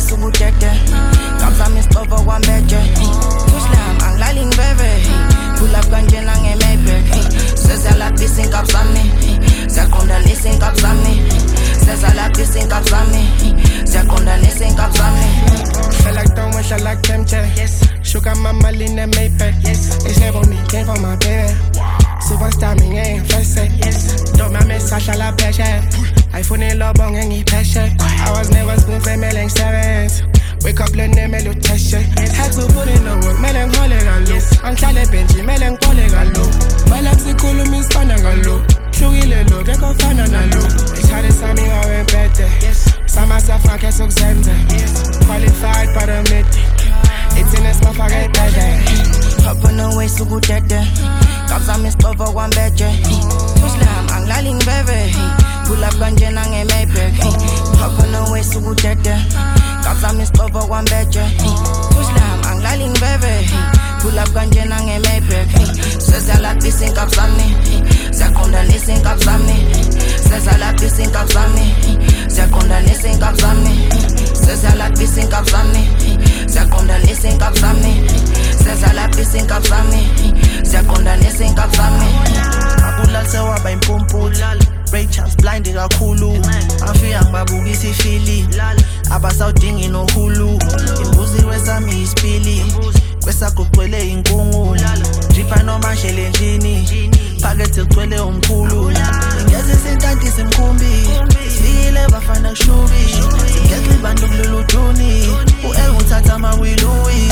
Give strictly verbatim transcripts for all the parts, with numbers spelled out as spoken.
sukutete Kabzami stova wambeje Tuslam anglaling bebe Pull up kanjena nge Maybach Sezala pising kabzami Zakonda nising kabzami Sezala pising kabzami Zakonda nising kabzami Feel like throwing shit like Kimchi. Yes. Sugar mama in the Maybach. Yes. They say on me, came from my baby. Superstar me ain't first yes. Don't my message à la pêche. iPhone et le bon gang y pêche. I was never spoon for melon sevens. Wake up le name lo test. Had to put in the work, melancholy galo. Anklale Benji, melancholy galo. My life c'est cool, me spanner galo. Chougi le lo, get go fan na lo. Ich hatte Sami au en bete. Sama sa franke sok zende. Qualified for the mythic. It's in a small forget better. Hop on the way, sukutete Kabzami stova wambeje Tuslam anglaling bebe Pull up kanjena nge Maybach Hop on the way, sukutete Kabzami stova wambeje Tuslam anglaling bebe Pull up kanjena nge Maybach Sezala pising kabzami Zakonda nising kabzami Sezala pising kabzami Zakonda nising kabzami Sezala pising kabzami Zakonda nising kabzami Sezala pising kabzami Zakonda nising kabzami Abulal sewaba impumpula Ray Charles blind kakhulu Afika ngibabukisa ifili Abasawudingi nohulu Imbuzi wesami isipili Kwesakho kugcwele inkungu Jipa noma shele njini Phakethe kugcwele umkhulu Ngeze senkanti simkhumbi Sifile bafana kushubi Singekho ibantu kulolu juni U-El nguthatha amawiluwi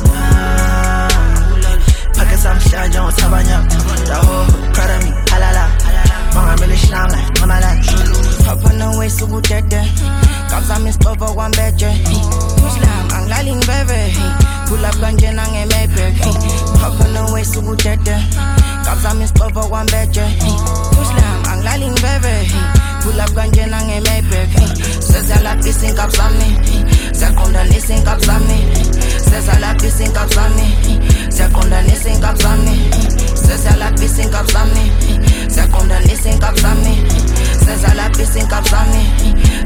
Phake samhlanja ngothabanya Daho karami halala Mangamele shlanga mamala Hop on the way, sukutete Kabzami stova wambeje Tuslam anglaling bebe Pull up kanjena nge Maybach Hop on the way, sukutete Kabzami stova wambeje Tuslam anglaling bebe Pull up kanjena nge Maybach Sezala pising kabzami Zakonda nising kabzami Sezala pising kabzami Zakonda nising kabzami Sezala pising kabzami Zakonda nising kabzami Sezala pising kabzami